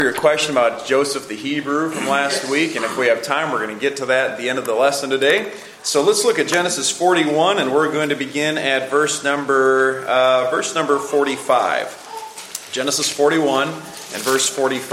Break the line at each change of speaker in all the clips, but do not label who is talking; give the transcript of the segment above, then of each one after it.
Your question about Joseph the Hebrew from last week, and if we have time, we're going to get to that at the end of the lesson today. So let's look at Genesis 41, and we're going to begin at verse number 45. Genesis 41 and verse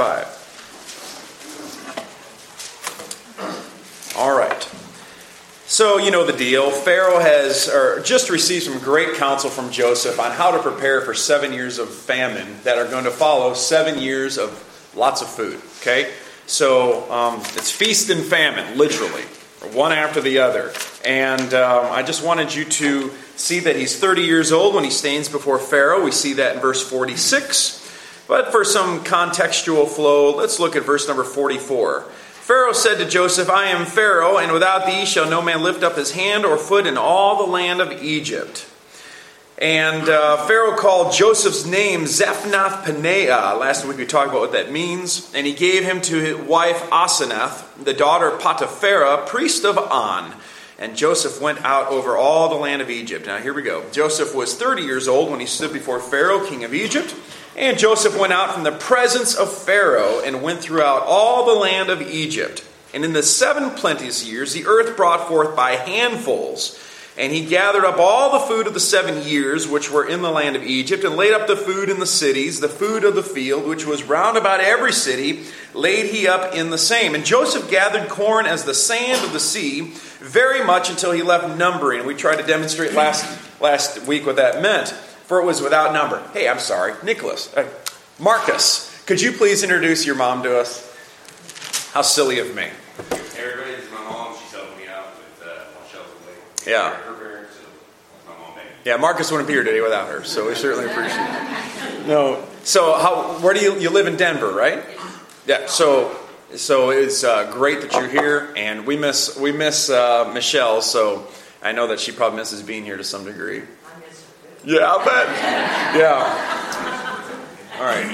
45. All right. So you know the deal. Pharaoh has just received some great counsel from Joseph on how to prepare for 7 years of famine that are going to follow 7 years of lots of food, okay? So it's feast and famine, literally, one after the other. And I just wanted you to see that he's 30 years old when he stands before Pharaoh. We see that in verse 46. But for some contextual flow, let's look at verse number 44. Pharaoh said to Joseph, I am Pharaoh, and without thee shall no man lift up his hand or foot in all the land of Egypt. And Pharaoh called Joseph's name Zephnath-Paneah. Last week we talked about what that means. And he gave him to his wife Asenath, the daughter of Potipharah, priest of On. And Joseph went out over all the land of Egypt. Now here we go. Joseph was 30 years old when he stood before Pharaoh, king of Egypt. And Joseph went out from the presence of Pharaoh and went throughout all the land of Egypt. And in the 7 plenteous years the earth brought forth by handfuls. And he gathered up all the food of the 7 years which were in the land of Egypt, and laid up the food in the cities, the food of the field, which was round about every city, laid he up in the same. And Joseph gathered corn as the sand of the sea, very much until he left numbering. We tried to demonstrate last week what that meant, for it was without number. Hey, I'm sorry, Marcus, could you please introduce your mom to us? How silly of me.
Everybody, this is my mom. She's helping me out with my shelf away.
Yeah.
Her parents, so my mom made.
Yeah, Marcus wouldn't be here today without her, so we certainly appreciate it. No, so where do you live in Denver, right? Yeah. So it's great that you're here, and we miss Michelle. So I know that she probably misses being here to some degree.
I miss her too.
Yeah, I'll bet. Yeah. All right.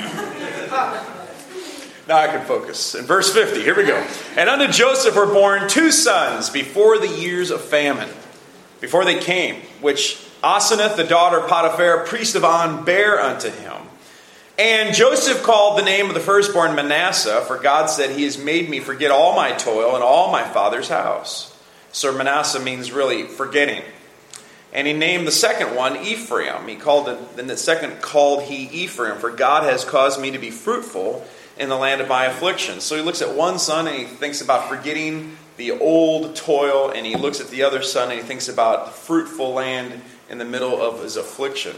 Now I can focus. In verse 50, here we go. And unto Joseph were born 2 sons before the years of famine, before they came, which Asenath, the daughter of Potipharah, priest of On, bare unto him. And Joseph called the name of the firstborn Manasseh, for God said, He has made me forget all my toil and all my father's house. So Manasseh means really forgetting. And he named the second one Ephraim. The second called he Ephraim, for God has caused me to be fruitful in the land of my affliction. So he looks at one son and he thinks about forgetting the old toil, and he looks at the other son and he thinks about the fruitful land in the middle of his affliction.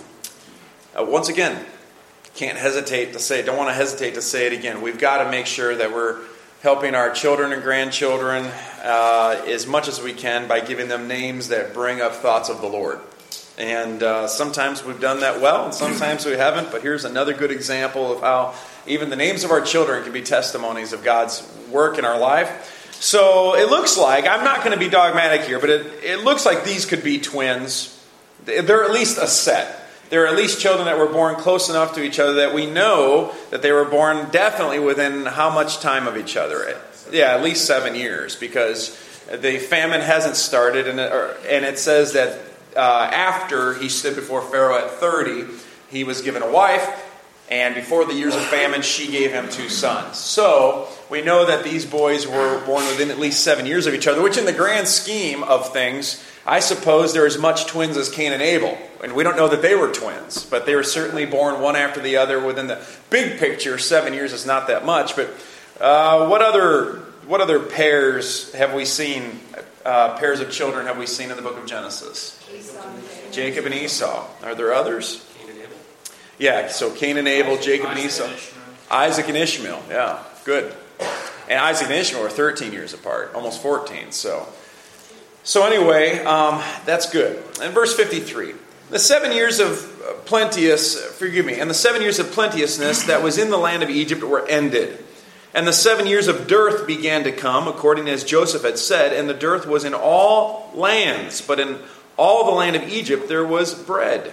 Once again, don't want to hesitate to say it again. We've got to make sure that we're helping our children and grandchildren as much as we can by giving them names that bring up thoughts of the Lord. And sometimes we've done that well, and sometimes we haven't. But here's another good example of how even the names of our children can be testimonies of God's work in our life. So it looks like, I'm not going to be dogmatic here, but it looks like these could be twins. They're at least a set. They're at least children that were born close enough to each other that we know that they were born definitely within how much time of each other? Yeah, at least 7 years, because the famine hasn't started, and it says that after he stood before Pharaoh at 30, he was given a wife, and before the years of famine, she gave him 2 sons. So we know that these boys were born within at least 7 years of each other, which in the grand scheme of things, I suppose they're as much twins as Cain and Abel. And we don't know that they were twins, but they were certainly born one after the other. Within the big picture, 7 years is not that much. But what other pairs have we seen? Pairs of children have we seen in the book of Genesis? Jacob and Esau. Are there others?
Cain and Abel.
Yeah, so Cain and Abel, Jacob and Esau. Isaac and Ishmael. Yeah, good. And Isaac and Ishmael were 13 years apart, almost 14. So anyway, that's good. And verse 53. The 7 years of and the 7 years of plenteousness that was in the land of Egypt were ended. And the 7 years of dearth began to come, according as Joseph had said, and the dearth was in all lands, but in all the land of Egypt there was bread.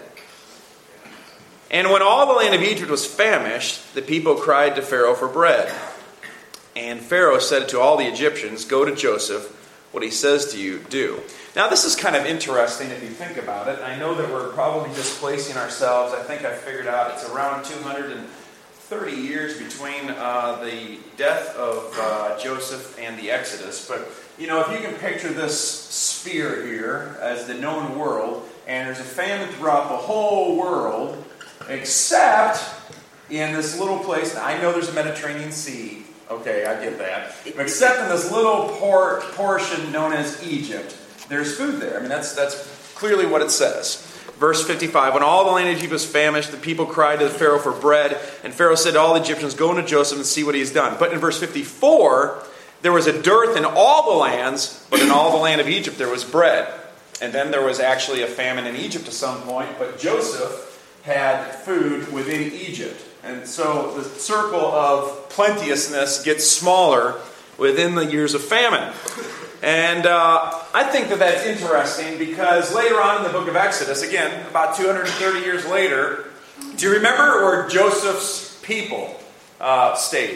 And when all the land of Egypt was famished, the people cried to Pharaoh for bread. And Pharaoh said to all the Egyptians, Go to Joseph, what he says to you, do. Now this is kind of interesting if you think about it. I know that we're probably displacing ourselves. I think I figured out it's around 230 30 years between the death of Joseph and the Exodus. But, you know, if you can picture this sphere here as the known world, and there's a famine throughout the whole world, except in this little place. Now, I know there's a Mediterranean Sea. Okay, I get that. But except in this little portion known as Egypt, there's food there. I mean, that's clearly what it says. Verse 55, when all the land of Egypt was famished, the people cried to the Pharaoh for bread. And Pharaoh said to all the Egyptians, go into Joseph and see what he has done. But in verse 54, there was a dearth in all the lands, but in all the land of Egypt there was bread. And then there was actually a famine in Egypt at some point, but Joseph had food within Egypt. And so the circle of plenteousness gets smaller within the years of famine. And I think that that's interesting because later on in the book of Exodus, again, about 230 years later, do you remember where Joseph's people stayed?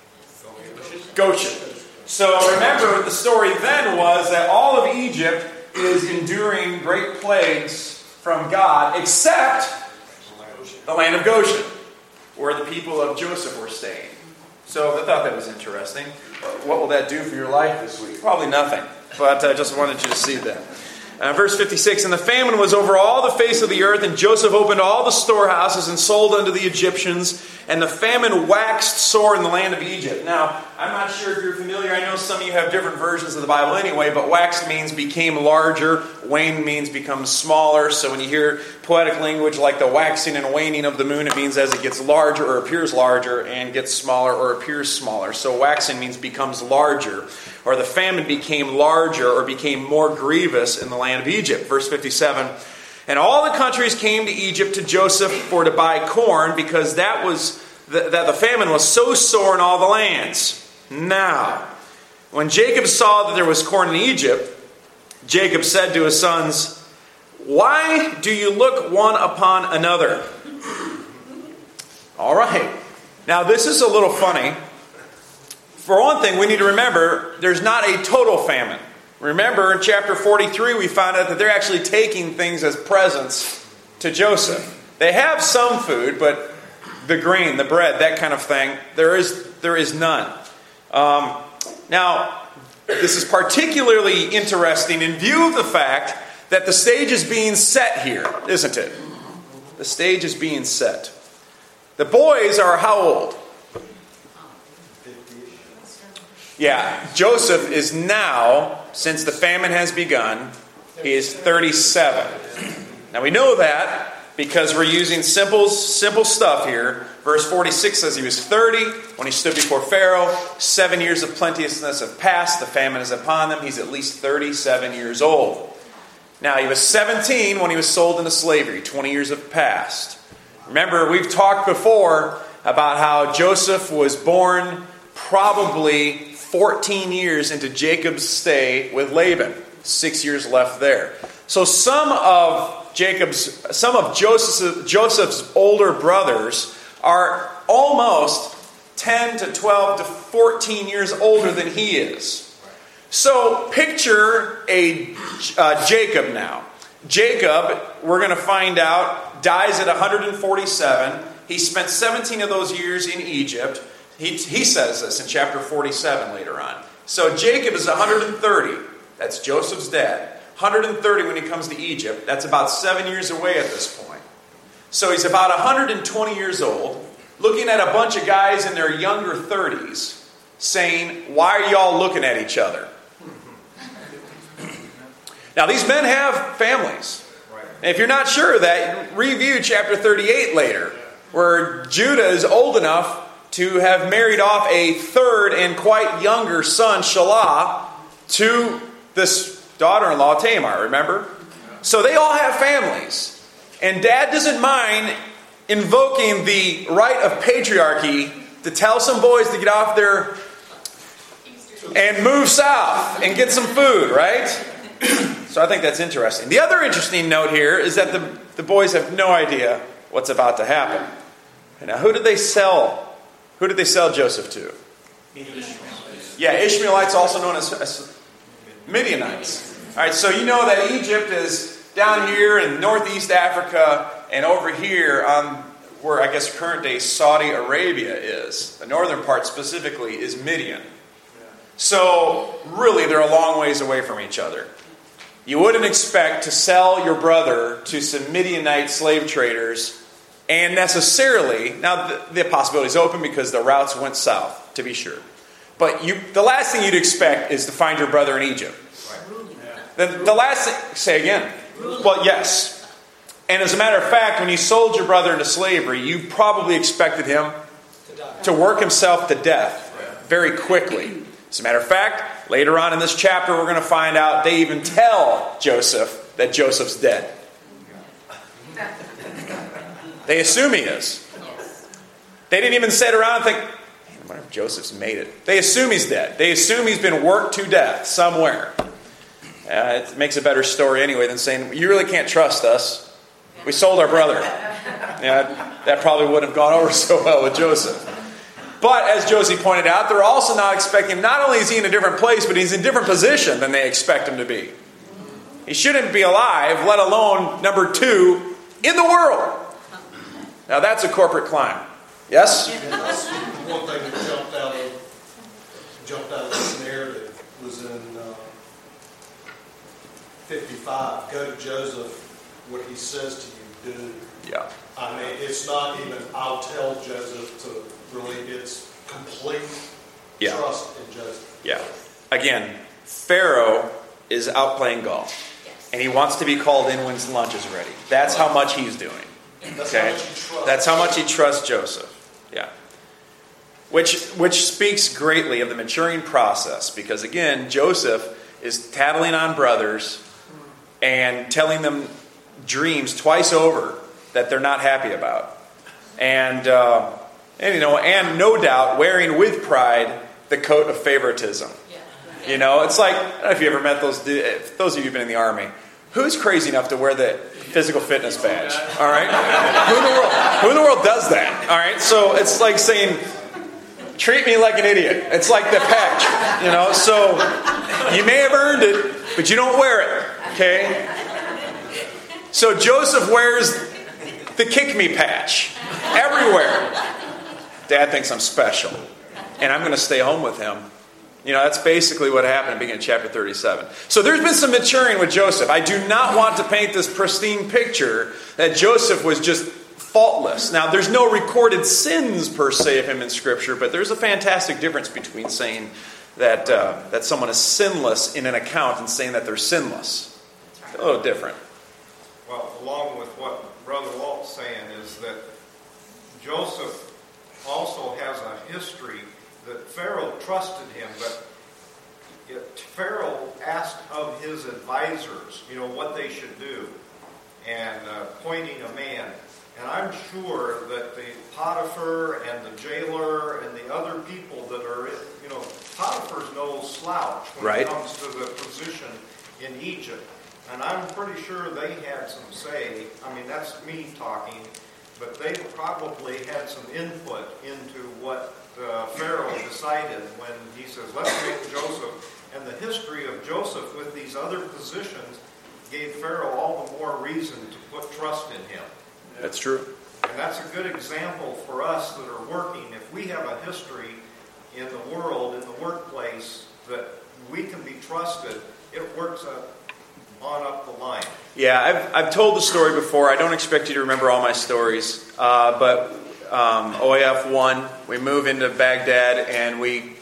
Goshen. So remember, the story then was that all of Egypt is enduring great plagues from God, except the land of Goshen, where the people of Joseph were staying. So I thought that was interesting. What will that do for your life this week? Probably nothing. But I just wanted you to see that. Verse 56, and the famine was over all the face of the earth, and Joseph opened all the storehouses and sold unto the Egyptians, and the famine waxed sore in the land of Egypt. Now, I'm not sure if you're familiar. I know some of you have different versions of the Bible anyway, but waxed means became larger. Wane means become smaller. So when you hear poetic language like the waxing and waning of the moon, it means as it gets larger or appears larger and gets smaller or appears smaller. So waxing means becomes larger, or the famine became larger or became more grievous in the land of Egypt. Verse 57, and all the countries came to Egypt to Joseph for to buy corn, because that the famine was so sore in all the lands. Now, when Jacob saw that there was corn in Egypt, Jacob said to his sons, why do you look one upon another? All right. Now, this is a little funny. For one thing, we need to remember there's not a total famine. Remember, in chapter 43, we found out that they're actually taking things as presents to Joseph. They have some food, but the grain, the bread, that kind of thing, there is none. Now, this is particularly interesting in view of the fact that the stage is being set here, isn't it? The stage is being set. The boys are how old? Yeah, Joseph is now, since the famine has begun, he is 37. Now we know that because we're using simple stuff here. Verse 46 says he was 30 when he stood before Pharaoh. 7 years of plenteousness have passed. The famine is upon them. He's at least 37 years old. Now he was 17 when he was sold into slavery. 20 years have passed. Remember, we've talked before about how Joseph was born probably 14 years into Jacob's stay with Laban. 6 years left there. So some of Joseph's older brothers are almost 10 to 12 to 14 years older than he is. So picture a Jacob now. Jacob, we're going to find out, dies at 147. He spent 17 of those years in Egypt. He says this in chapter 47 later on. So Jacob is 130. That's Joseph's dad. 130 when he comes to Egypt. That's about 7 years away at this point. So he's about 120 years old, looking at a bunch of guys in their younger 30s, saying, why are y'all looking at each other? Now, these men have families. And if you're not sure of that, review chapter 38 later, where Judah is old enough to have married off a third and quite younger son, Shelah, to this daughter-in-law, Tamar, remember? So they all have families. And Dad doesn't mind invoking the right of patriarchy to tell some boys to get off there and move south and get some food, right? So I think that's interesting. The other interesting note here is that the boys have no idea what's about to happen. Now, who did they sell? Who did they sell Joseph to? Yeah, Ishmaelites, also known as Midianites. All right, so you know that Egypt is down here in northeast Africa, and over here on where I guess current day Saudi Arabia is. The northern part specifically is Midian. So really they're a long ways away from each other. You wouldn't expect to sell your brother to some Midianite slave traders and necessarily, now the possibility is open because the routes went south, to be sure. But the last thing you'd expect is to find your brother in Egypt. The last thing, say again. Well, yes. And as a matter of fact, when you sold your brother into slavery, you probably expected him to work himself to death very quickly. As a matter of fact, later on in this chapter, we're going to find out they even tell Joseph that Joseph's dead. They assume he is. They didn't even sit around and think, I wonder if Joseph's made it. They assume he's dead. They assume he's been worked to death somewhere. It makes a better story anyway than saying, you really can't trust us. We sold our brother. Yeah, that probably wouldn't have gone over so well with Joseph. But as Josie pointed out, they're also not expecting, not only is he in a different place, but he's in a different position than they expect him to be. He shouldn't be alive, let alone, number 2, in the world. Now that's a corporate climb. Yes?
That's one thing that jumped out of this narrative was in 55. Go to Joseph, what he says to you, do.
Yeah.
I mean, it's not even, I'll tell Joseph to really, it's complete trust in Joseph.
Yeah. Again, Pharaoh is out playing golf. And he wants to be called in when lunch is ready. That's how much he's doing. Okay? That's how much he trusts Joseph. Yeah. Which speaks greatly of the maturing process. Because again, Joseph is tattling on brothers and telling them dreams twice over that they're not happy about. And no doubt wearing with pride the coat of favoritism. You know, it's like, I don't know if you ever met those of you who've been in the Army. Who's crazy enough to wear the physical fitness badge? All right? Who in the world does that? All right? So it's like saying, treat me like an idiot. It's like the patch, you know? So you may have earned it, but you don't wear it, okay? So Joseph wears the kick me patch everywhere. Dad thinks I'm special, and I'm going to stay home with him. You know, that's basically what happened beginning of chapter 37. So there's been some maturing with Joseph. I do not want to paint this pristine picture that Joseph was just faultless. Now, there's no recorded sins per se of him in Scripture, but there's a fantastic difference between saying that that someone is sinless in an account and saying that they're sinless. It's a little different.
Well, along with what Brother Walt's saying is that Joseph also has a history that Pharaoh trusted him, but Pharaoh asked of his advisors, what they should do, and appointing a man. And I'm sure that the Potiphar and the jailer and the other people that are, Potiphar's no slouch when it comes to the position in Egypt. And I'm pretty sure they had some say. I mean, that's me talking, but they probably had some input into what Pharaoh decided when he says, let's make Joseph. And the history of Joseph with these other positions gave Pharaoh all the more reason to put trust in him.
That's true.
And that's a good example for us that are working. If we have a history in the world, in the workplace, that we can be trusted, it works on up the line. Yeah,
I've told the story before. I don't expect you to remember all my stories. But OAF 1, we move into Baghdad and we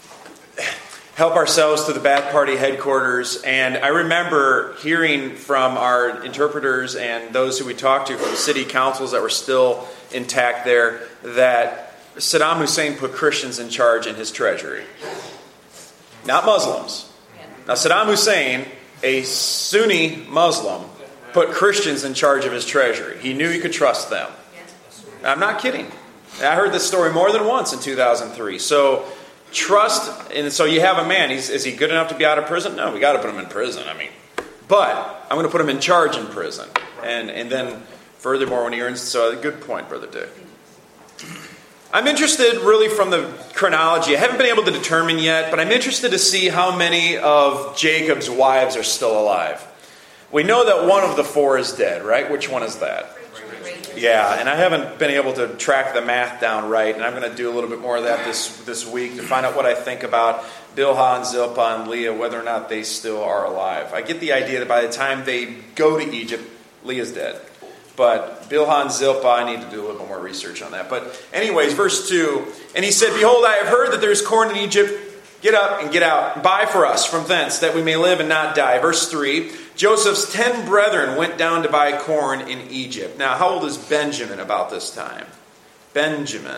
help ourselves to the Ba'ath Party headquarters. And I remember hearing from our interpreters and those who we talked to from city councils that were still intact there that Saddam Hussein put Christians in charge in his treasury. Not Muslims. Now Saddam Hussein, a Sunni Muslim, put Christians in charge of his treasury. He knew he could trust them. I'm not kidding. I heard this story more than once in 2003. So trust, and so you have a man. Is he good enough to be out of prison? No, we got to put him in prison. But I'm going to put him in charge in prison. And then furthermore, when he earns, so a good point, Brother Dick. I'm interested really from the chronology. I haven't been able to determine yet, but I'm interested to see how many of Jacob's wives are still alive. We know that one of the 4 is dead, right? Which one is that? Yeah, and I haven't been able to track the math down right, and I'm going to do a little bit more of that this week to find out what I think about Bilhah and Zilpah and Leah, whether or not they still are alive. I get the idea that by the time they go to Egypt, Leah's dead. But Bilhah and Zilpah, I need to do a little bit more research on that. But anyways, verse 2, and he said, Behold, I have heard that there is corn in Egypt. Get up and get out. Buy for us from thence, that we may live and not die. Verse 3, Joseph's 10 brethren went down to buy corn in Egypt. Now, how old is Benjamin about this time? Benjamin.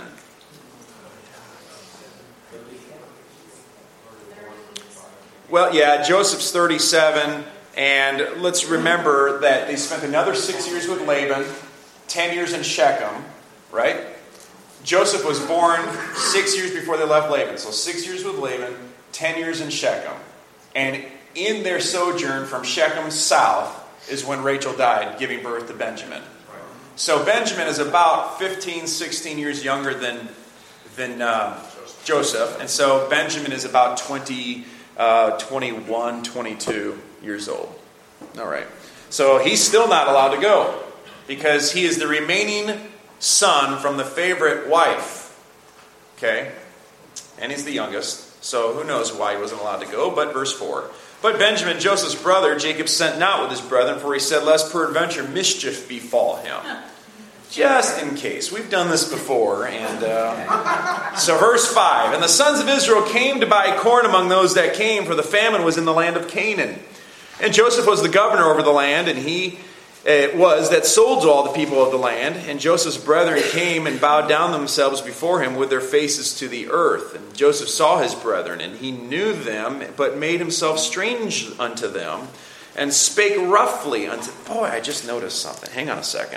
Well, yeah, Joseph's 37. And let's remember that they spent another 6 years with Laban, 10 years in Shechem, right? Joseph was born 6 years before they left Laban. So 6 years with Laban, 10 years in Shechem. And in their sojourn from Shechem south is when Rachel died, giving birth to Benjamin. So Benjamin is about 15, 16 years younger than Joseph. And so Benjamin is about 21, 22 years old. All right. So he's still not allowed to go because he is the remaining son from the favorite wife. Okay? And he's the youngest. So who knows why he wasn't allowed to go. But verse 4. But Benjamin, Joseph's brother, Jacob sent not with his brethren, for he said, lest peradventure mischief befall him. Just in case. We've done this before. And so verse 5. And the sons of Israel came to buy corn among those that came, for the famine was in the land of Canaan. And Joseph was the governor over the land, and he it was that sold to all the people of the land. And Joseph's brethren came and bowed down themselves before him with their faces to the earth. And Joseph saw his brethren, and he knew them, but made himself strange unto them, and spake roughly unto... Boy, I just noticed something. Hang on a second.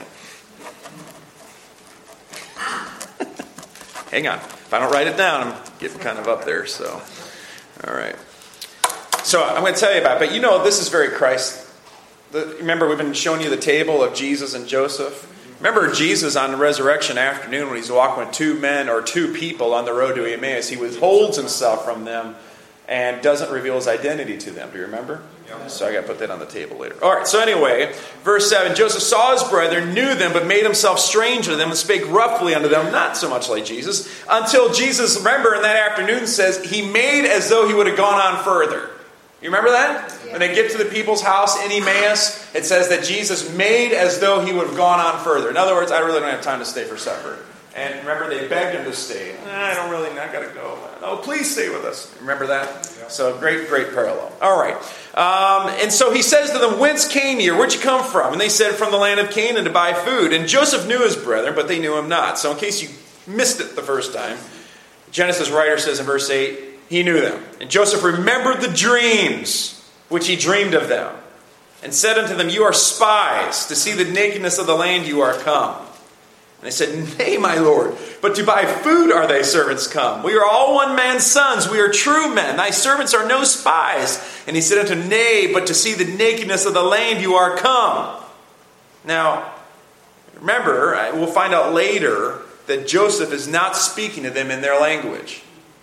Hang on. If I don't write it down, I'm getting kind of up there. So, all right. So I'm going to tell you about it. But you know, this is very Christ. Remember, we've been showing you the table of Jesus and Joseph. Remember Jesus on the resurrection afternoon when he's walking with two men or two people on the road to Emmaus. He withholds himself from them and doesn't reveal his identity to them. Do you remember? Yep. So I got to put that on the table later. All right, so anyway, verse 7. Joseph saw his brethren, knew them, but made himself strange to them and spake roughly unto them, not so much like Jesus, until Jesus, remember, in that afternoon says, he made as though he would have gone on further. You remember that? Yeah. When they get to the people's house in Emmaus, it says that Jesus made as though he would have gone on further. In other words, I really don't have time to stay for supper. And remember, they begged him to stay. I got to go. Oh, please stay with us. Remember that? Yeah. So great parallel. All right. And so he says to them, whence came ye? Where'd you come from? And they said, from the land of Canaan to buy food. And Joseph knew his brethren, but they knew him not. So in case you missed it the first time, Genesis writer says in verse 8, he knew them. And Joseph remembered the dreams which he dreamed of them, and said unto them, you are spies, to see the nakedness of the land you are come. And they said, nay, my lord, but to buy food are thy servants come. We are all one man's sons. We are true men. Thy servants are no spies. And he said unto them, nay, but to see the nakedness of the land you are come. Now, remember, we'll find out later that Joseph is not speaking to them in their language.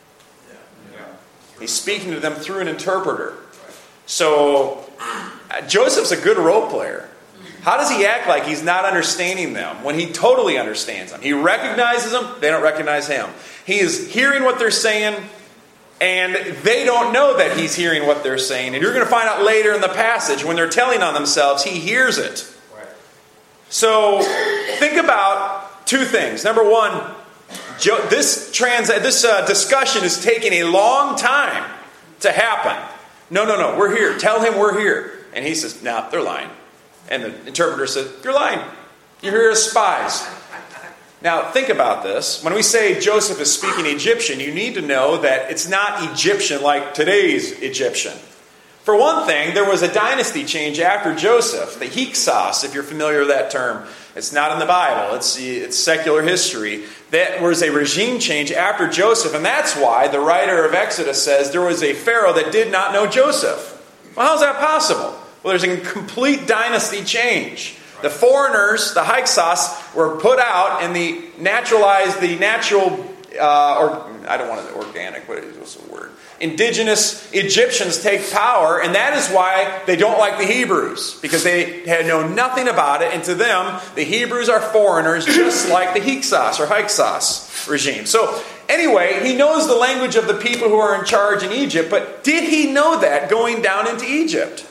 He's speaking to them through an interpreter. So, Joseph's a good role player. How does he act like he's not understanding them when he totally understands them? He recognizes them, they don't recognize him. He is hearing what they're saying, and they don't know that he's hearing what they're saying. And you're going to find out later in the passage, when they're telling on themselves, he hears it. Right. So, think about two things. Number one, this discussion is taking a long time to happen. No, we're here. Tell him we're here. And he says, no, they're lying. And the interpreter said, you're lying. You're here as spies. Now, think about this. When we say Joseph is speaking Egyptian, you need to know that it's not Egyptian like today's Egyptian. For one thing, there was a dynasty change after Joseph, the Hyksos, if you're familiar with that term. It's not in the Bible. It's secular history. There was a regime change after Joseph, and that's why the writer of Exodus says there was a Pharaoh that did not know Joseph. Well, how's that possible? Well, there's a complete dynasty change. The foreigners, the Hyksos, were put out, and the natural or I don't want to organic, what is the word? Indigenous Egyptians take power, and that is why they don't like the Hebrews, because they had known nothing about it, and to them, the Hebrews are foreigners, just like the Hyksos or Hyksos regime. So anyway, he knows the language of the people who are in charge in Egypt, but did he know that going down into Egypt?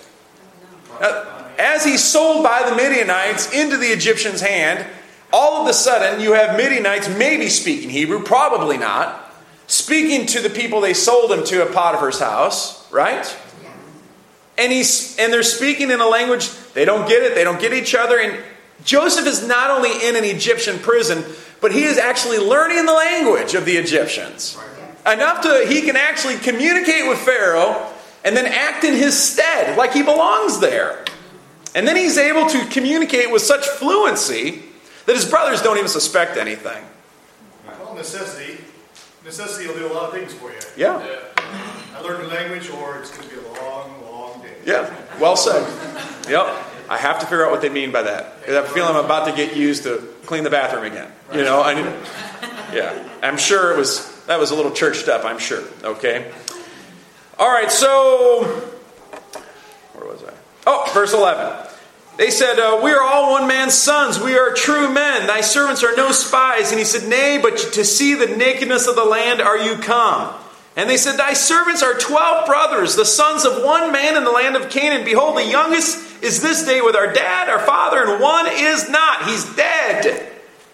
As he's sold by the Midianites into the Egyptians' hand, all of a sudden you have Midianites maybe speaking Hebrew, probably not, speaking to the people they sold him to at Potiphar's house, right? And they're speaking in a language, they don't get it, they don't get each other, and Joseph is not only in an Egyptian prison, but he is actually learning the language of the Egyptians. Enough to, he can actually communicate with Pharaoh and then act in his stead, like he belongs there. And then he's able to communicate with such fluency that his brothers don't even suspect anything.
Well, necessity will do a lot of things for you.
Yeah.
I learned the language, or it's going to be a long, long day.
Yeah, well said. Yep. I have to figure out what they mean by that. Because I feel I'm about to get used to clean the bathroom again. You know, yeah. I'm sure that was a little churched up, I'm sure. Okay. All right, so where was I? Oh, verse 11. They said, we are all one man's sons. We are true men. Thy servants are no spies. And he said, nay, but to see the nakedness of the land are you come. And they said, thy servants are 12 brothers, the sons of one man in the land of Canaan. Behold, the youngest is this day with our dad, our father, and one is not. He's dead.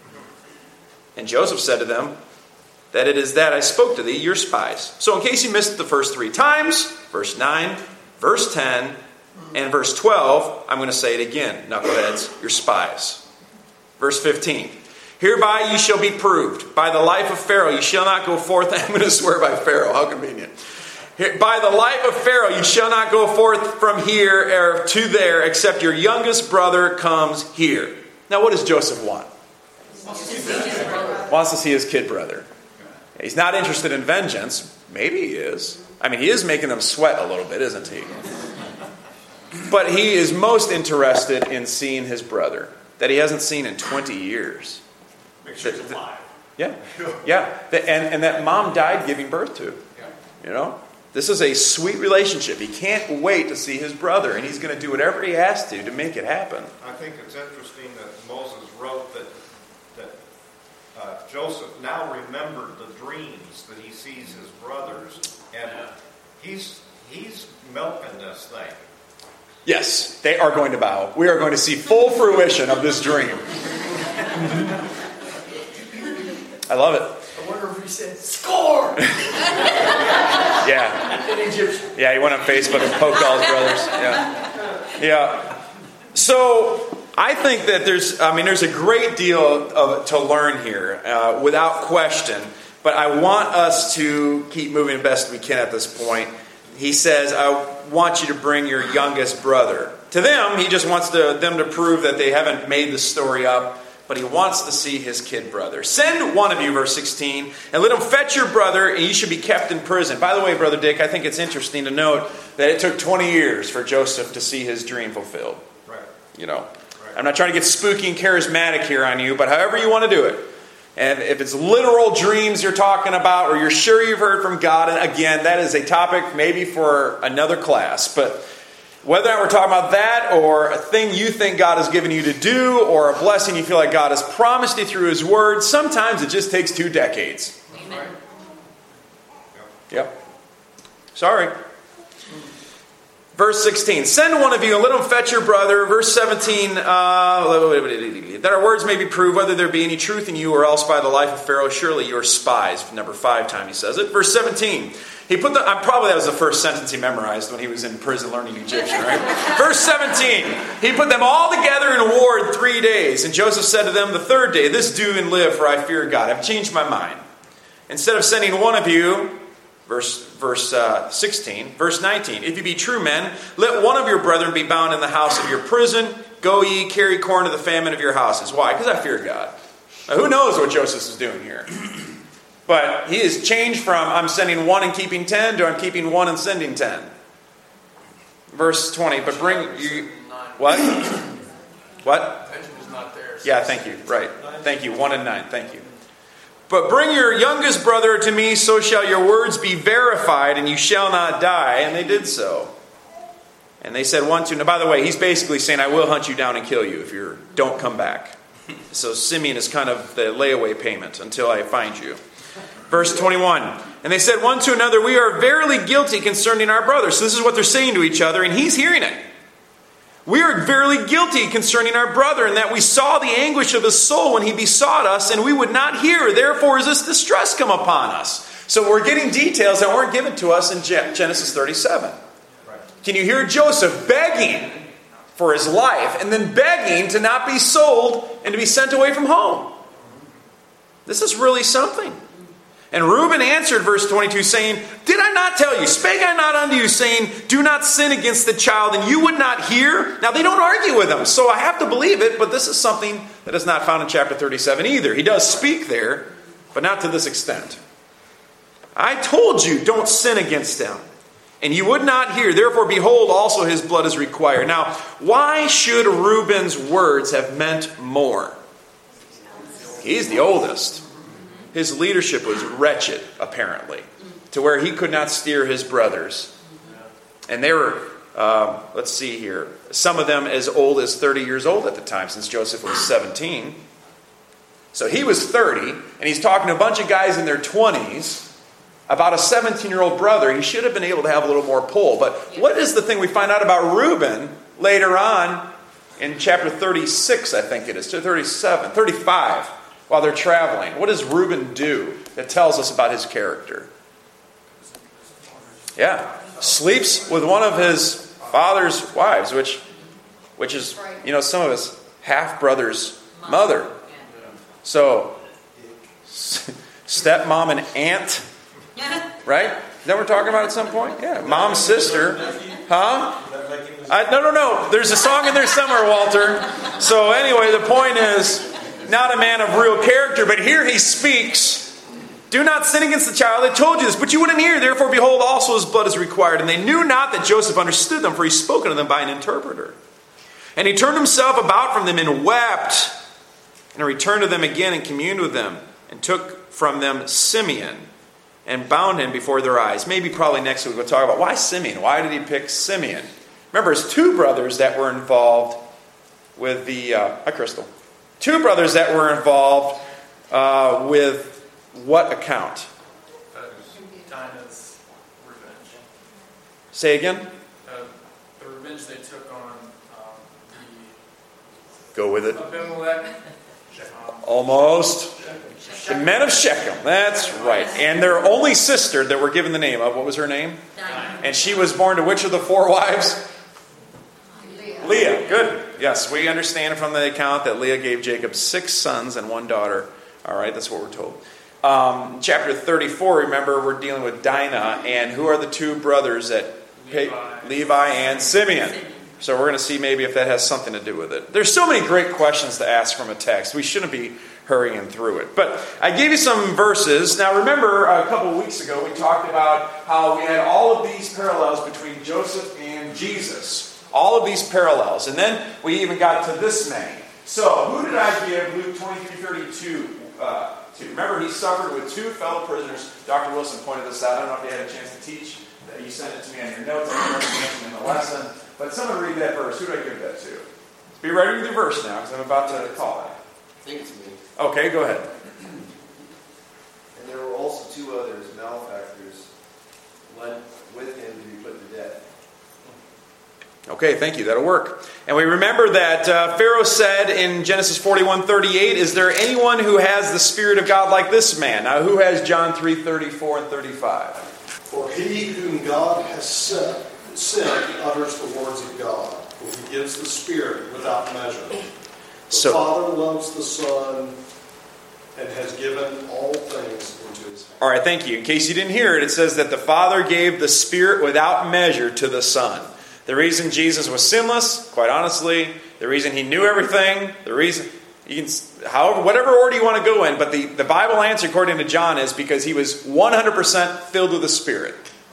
And Joseph said to them, that it is that I spoke to thee, your spies. So in case you missed the first 3 times, verse 9, verse 10, and verse 12, I'm going to say it again, knuckleheads, your spies. Verse 15. Hereby you shall be proved. By the life of Pharaoh you shall not go forth. I'm going to swear by Pharaoh. How convenient. By the life of Pharaoh you shall not go forth from here or to there, except your youngest brother comes here. Now what does Joseph want? Wants to see his kid brother. He's not interested in vengeance. Maybe he is. I mean, he is making them sweat a little bit, isn't he? But he is most interested in seeing his brother that he hasn't seen in 20 years.
Make sure he's alive.
Yeah. And that mom died giving birth to. You know? This is a sweet relationship. He can't wait to see his brother, and he's going to do whatever he has to make it happen.
I think it's interesting that Moses wrote that Joseph now remembered the dreams that he sees his brothers, and he's milking this thing.
Yes, they are going to bow. We are going to see full fruition of this dream. I love it.
I wonder if he said, score!
Yeah.
In Egyptian.
Yeah, he went on Facebook and poked all his brothers. Yeah. So I think that there's a great deal to learn here, without question. But I want us to keep moving the best we can at this point. He says, I want you to bring your youngest brother. To them, he just wants them to prove that they haven't made the story up, but he wants to see his kid brother. Send one of you, verse 16, and let him fetch your brother, and you should be kept in prison. By the way, Brother Dick, I think it's interesting to note that it took 20 years for Joseph to see his dream fulfilled.
Right.
You know, I'm not trying to get spooky and charismatic here on you, but however you want to do it. And if it's literal dreams you're talking about, or you're sure you've heard from God, and again, that is a topic maybe for another class. But whether or not we're talking about that, or a thing you think God has given you to do, or a blessing you feel like God has promised you through His Word, sometimes it just takes 2 decades.
Amen.
Yep. Sorry. Verse 16, send one of you and let him fetch your brother. Verse 17, that our words may be proved, whether there be any truth in you, or else by the life of Pharaoh, surely you are spies. Number 5 time he says it. Verse 17, probably that was the first sentence he memorized when he was in prison learning Egyptian, right? Verse 17, he put them all together in a ward 3 days. And Joseph said to them the 3rd day, this do and live, for I fear God. I've changed my mind. Instead of sending one of you, Verse 16, verse 19. If you be true men, let one of your brethren be bound in the house of your prison. Go ye, carry corn to the famine of your houses. Why? Because I fear God. Now, who knows what Joseph is doing here? But he has changed from I'm sending 1 and keeping 10 to I'm keeping 1 and sending 10. Verse 20. But bring you... What? What?
Attention is not there.
Yeah, thank you. Right. Thank you. 1 and 9. Thank you. But bring your youngest brother to me, so shall your words be verified, and you shall not die. And they did so. And they said one to... Now, by the way, he's basically saying, I will hunt you down and kill you if you don't come back. So Simeon is kind of the layaway payment until I find you. Verse 21. And they said one to another, we are verily guilty concerning our brother. So this is what they're saying to each other, and he's hearing it. We are verily guilty concerning our brother, in that we saw the anguish of his soul when he besought us, and we would not hear. Therefore is this distress come upon us. So we're getting details that weren't given to us in Genesis 37. Right. Can you hear Joseph begging for his life, and then begging to not be sold and to be sent away from home? This is really something. And Reuben answered, verse 22, saying, did I not tell you, spake I not unto you, saying, do not sin against the child, and you would not hear? Now they don't argue with him, so I have to believe it, but this is something that is not found in chapter 37 either. He does speak there, but not to this extent. I told you, don't sin against him, and you would not hear. Therefore, behold, also his blood is required. Now, why should Reuben's words have meant more? He's the oldest. His leadership was wretched, apparently, to where he could not steer his brothers. And they were, let's see here, some of them as old as 30 years old at the time, since Joseph was 17. So he was 30, and he's talking to a bunch of guys in their 20s about a 17-year-old brother. He should have been able to have a little more pull. But what is the thing we find out about Reuben later on in chapter 36, I think it is, 37, 35. While they're traveling? What does Reuben do that tells us about his character? Yeah. Sleeps with one of his father's wives, which is, some of his half-brother's mother. So, stepmom and aunt, right? That we're talking about at some point? Yeah. Mom's sister. Huh? No. There's a song in there somewhere, Walter. So anyway, the point is, not a man of real character, but here he speaks, do not sin against the child. I told you this, but you wouldn't hear. Therefore, behold, also his blood is required. And they knew not that Joseph understood them, for he spoke unto them by an interpreter. And he turned himself about from them and wept, and returned to them again and communed with them, and took from them Simeon, and bound him before their eyes. Maybe probably next week we'll talk about why Simeon. Why did he pick Simeon? Remember, it's two brothers that were involved with the... Hi, Crystal. Two brothers that were involved with what account?
Dinah's revenge.
Say again?
The revenge they took on
Go with it.
Abimelech.
Almost. The men of Shechem. That's right. And their only sister that we're given the name of, what was her name?
Dinah.
And she was born to which of the four wives? Leah. Good. Yes, we understand from the account that Leah gave Jacob 6 sons and 1 daughter. All right, that's what we're told. Chapter 34, remember, we're dealing with Dinah. And who are the two brothers that... Levi and Simeon. So we're going to see maybe if that has something to do with it. There's so many great questions to ask from a text. We shouldn't be hurrying through it. But I gave you some verses. Now remember, a couple of weeks ago, we talked about how we had all of these parallels between Joseph and Jesus. All of these parallels. And then we even got to this man. So, who did I give Luke 23:32 to? Remember, he suffered with 2 fellow prisoners. Dr. Wilson pointed this out. I don't know if you had a chance to teach. You sent it to me on your notes. I don't mention in the lesson. But someone read that verse. Who do I give that to? Be ready with your verse now, because I'm about to call it.
I think it's me.
Okay, go ahead.
And there were also 2 others, malefactors, led with him to be put to death.
Okay, thank you. That'll work. And we remember that Pharaoh said in Genesis 41:38, is there anyone who has the Spirit of God like this man? Now, who has John 3:34 and 35?
For he whom God has sent utters the words of God, for he gives the Spirit without measure. The Father loves the Son and has given all things into his hand.
All right, thank you. In case you didn't hear it, it says that the Father gave the Spirit without measure to the Son. The reason Jesus was sinless, quite honestly, the reason he knew everything, the reason, you can, however, whatever order you want to go in, but the Bible answer according to John is because he was 100% filled with the Spirit.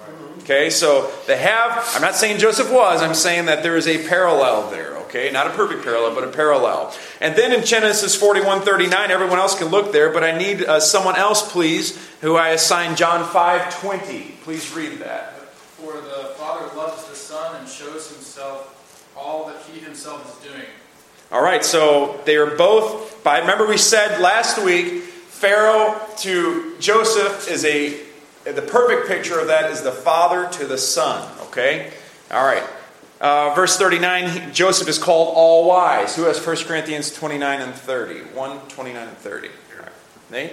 Okay, so they have, I'm not saying Joseph was, I'm saying that there is a parallel there. Okay, not a perfect parallel, but a parallel. And then in Genesis 41:39, everyone else can look there, but I need someone else, please, who I assign John 5:20. Please read that.
For the Father loves the Son and shows himself all that he himself is doing.
All right, so they are both, remember we said last week, Pharaoh to Joseph is the perfect picture of that is the Father to the Son. Okay? All right. Verse 39, Joseph is called all wise. Who has 1 Corinthians 29 and 30? 29 and 30. All right. Nate?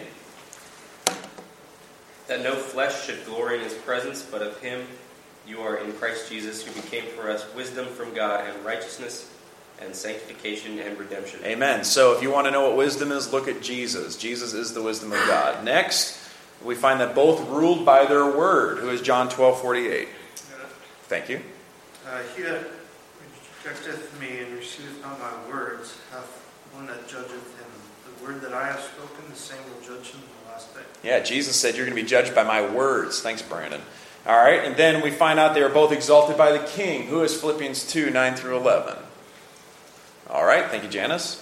That no flesh should glory in his presence, but of him you are in Christ Jesus, who became for us wisdom from God and righteousness and sanctification and redemption.
Amen. So if you want to know what wisdom is, look at Jesus. Jesus is the wisdom of God. Next, we find that both ruled by their word. Who is John 12:48? Thank you.
He that rejecteth me and receiveth not my words hath one that judgeth him. The word that I have spoken, the same will judge him in the last day.
Yeah, Jesus said, you're going to be judged by my words. Thanks, Brandon. All right, and then we find out they are both exalted by the King. Who is Philippians 2, 9 through 11? All right, thank you, Janice.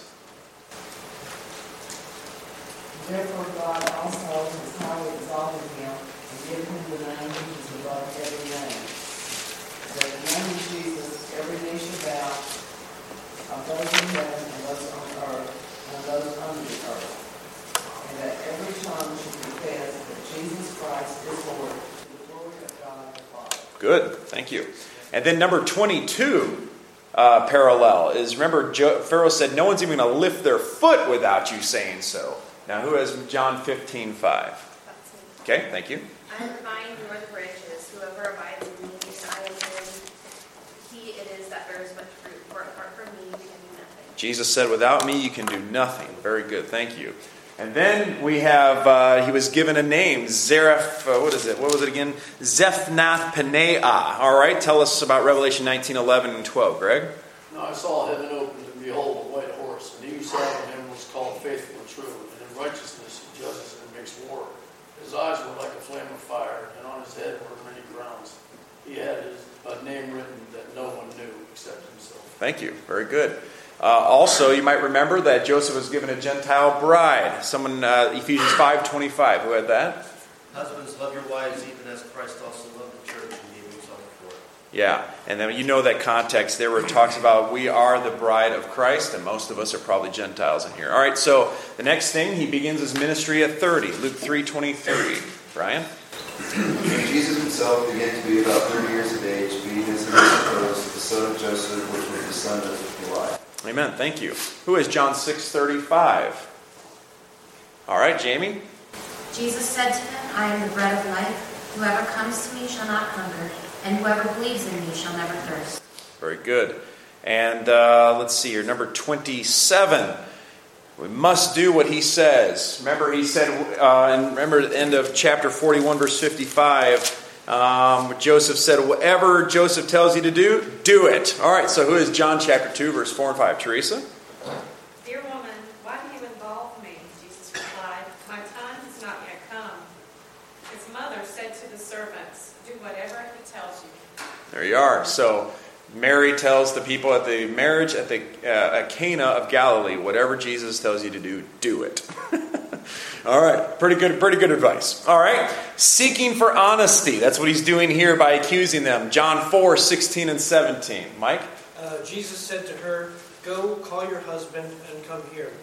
Therefore God also has highly exalted him and given him the name which is above every name. That the name of Jesus every knee shall bow, of those in heaven and those on earth and those under the earth. And that every tongue should confess that Jesus Christ is Lord, to the glory of God the Father.
Good, thank you. And then number 22 parallel is, remember, Pharaoh said, no one's even going to lift their foot without you saying so. Now, who has John 15:5? Okay, thank you.
I am the vine, you are the branches. Whoever abides in me, and I in him, he it is that bears much fruit. For apart from me, you can do nothing.
Jesus said, without me, you can do nothing. Very good, thank you. And then we have, he was given a name, what was it again? Zephnath-Paneah. All right, tell us about Revelation 19:11 and 12, Greg.
Now I saw heaven opened, and behold, a white horse, and he who sat on him was called Faithful and True, and in righteousness he judges and makes war. His eyes were like a flame of fire, and on his head were many crowns. He had a name written that no one knew except himself.
Thank you, very good. Also, you might remember that Joseph was given a Gentile bride. Ephesians 5:25. Who had that?
Husbands, love your wives even as Christ also loved the church and gave himself for it.
Yeah, and then you know that context there where it talks about we are the bride of Christ, and most of us are probably Gentiles in here. All right, so the next thing, he begins his ministry at 30. Luke 3:23. Brian?
Jesus himself began to be about 30 years of age, being as he was supposed, the son of Joseph, which was the son of Eli.
Amen. Thank you. Who is John 6:35? All right, Jamie.
Jesus said to them, I am the bread of life. Whoever comes to me shall not hunger, and whoever believes in me shall never thirst.
Very good. And let's see here, number 27. We must do what he says. Remember, he said, remember at the end of chapter 41, verse 55. Joseph said, whatever Joseph tells you to do, do it. All right, so who is John chapter 2, verse 4 and 5? Teresa?
Dear woman, why do you involve me? Jesus replied, my time has not yet come. His mother said to the servants, do whatever he tells you.
There you are. So Mary tells the people at the marriage at Cana of Galilee, whatever Jesus tells you to do, do it. All right, pretty good advice. All right, seeking for honesty. That's what he's doing here by accusing them. John 4:16 and 17. Mike?
Jesus said to her, go, call your husband and come here.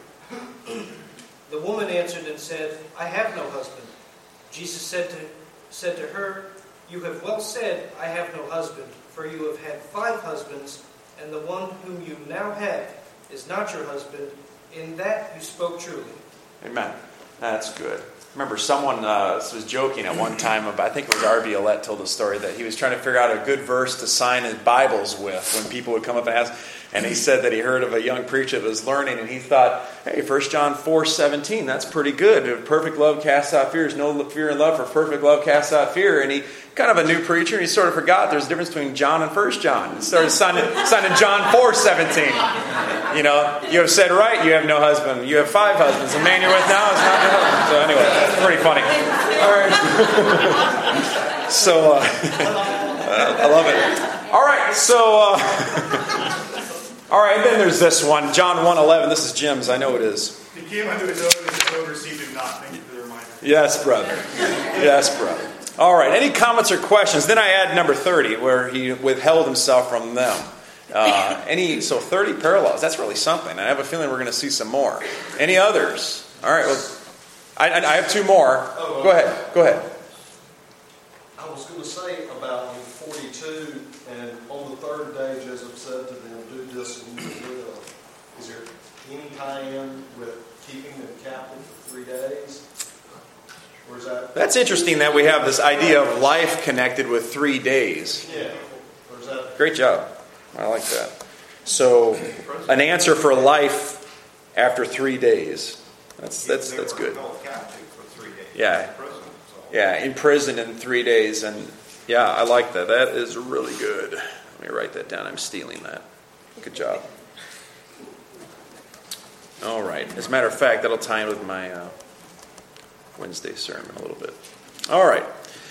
The woman answered and said, I have no husband. Jesus said to her, you have well said, I have no husband, for you have had 5 husbands, and the one whom you now have is not your husband. In that you spoke truly.
Amen. That's good. Remember, someone was joking at one time about, I think it was R.B. Alette told the story, that he was trying to figure out a good verse to sign his Bibles with when people would come up and ask. And he said that he heard of a young preacher that was learning, and he thought, hey, 1 John 4:17, that's pretty good. If perfect love casts out fear. There's no fear in love, for perfect love casts out fear. And he, kind of a new preacher, and he sort of forgot there's a difference between John and 1 John. He started signing John 4:17. You know, you have said right, you have no husband. You have 5 husbands. The man you're with now is not your husband. So anyway, that's pretty funny. All right. So, I love it. All right, so, all right, and then there's this one, John 1:11. This is Jim's. I know it is.
He came unto his own, and his own received him not. Thank you for the reminder.
Yes, brother. Yes, brother. All right, any comments or questions? Then I add number 30, where he withheld himself from them. So 30 parallels. That's really something. I have a feeling we're going to see some more. Any others? All right, well, I have two more. Go ahead.
I was going to say about 42, and on the third day Joseph said to them, do this and you will live. Is there any tie-in with keeping them captive for 3 days? Or is that...
That's interesting that we have this idea of life connected with 3 days.
Yeah. Or is that...
Great job. I like that. So, an answer for life after 3 days. That's good. Yeah, imprisoned in 3 days, and yeah, I like that. That is really good. Let me write that down. I'm stealing that. Good job. All right. As a matter of fact, that'll tie in with my Wednesday sermon a little bit. All right.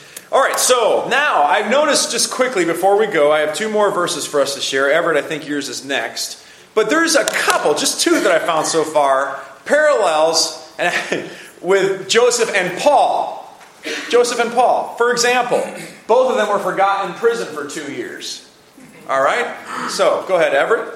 So now I've noticed just quickly before we go, I have 2 more verses for us to share. Everett, I think yours is next. But there's a couple, just 2 that I found so far, parallels with Joseph and Paul. Joseph and Paul. For example, both of them were forgotten in prison for 2 years. All right? So, go ahead, Everett.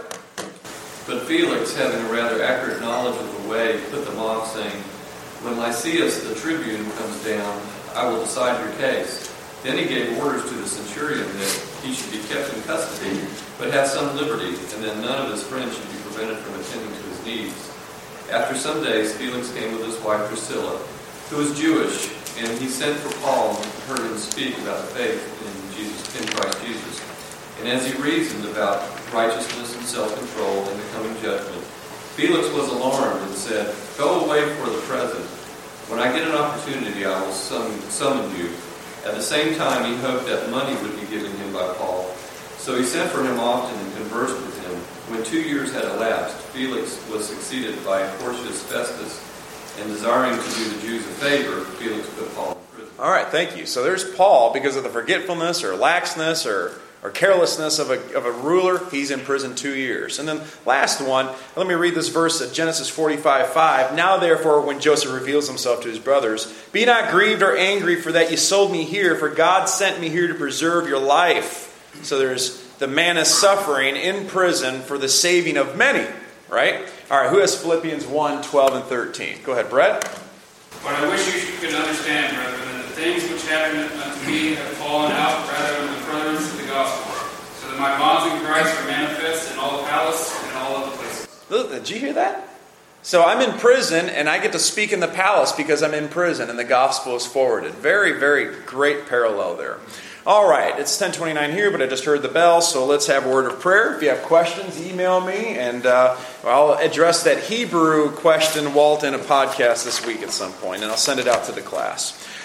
But Felix, having a rather accurate knowledge of the way, put them off, saying, when Lysias the tribune comes down, I will decide your case. Then he gave orders to the centurion that he should be kept in custody, but have some liberty, and that none of his friends should be prevented from attending to his needs. After some days, Felix came with his wife Drusilla, who was Jewish, and he sent for Paul and heard him speak about the faith in Christ Jesus. And as he reasoned about righteousness and self-control and the coming judgment, Felix was alarmed and said, go away for the present. When I get an opportunity, I will summon you. At the same time, he hoped that money would be given him by Paul. So he sent for him often and conversed with him. When 2 years had elapsed, Felix was succeeded by Porcius Festus, and desiring to do the Jews a favor, Felix put Paul in prison.
All right, thank you. So there's Paul, because of the forgetfulness or laxness or carelessness of a ruler, he's in prison 2 years. And then last one, let me read this verse at Genesis 45:5. Now therefore, when Joseph reveals himself to his brothers, be not grieved or angry for that you sold me here, for God sent me here to preserve your life. So there's the man is suffering in prison for the saving of many, right? All right, who has Philippians 1:12 and 13? Go ahead, Brett.
But I wish you could understand, brethren, that the things which happened unto me have fallen out rather than the furtherance of the gospel, so that my bonds in Christ are manifest in all the palace and in all other places.
Did you hear that? So I'm in prison, and I get to speak in the palace because I'm in prison, and the gospel is forwarded. Very, very great parallel there. All right, it's 10:29 here, but I just heard the bell, so let's have a word of prayer. If you have questions, email me, and I'll address that Hebrew question, Walt, in a podcast this week at some point, and I'll send it out to the class.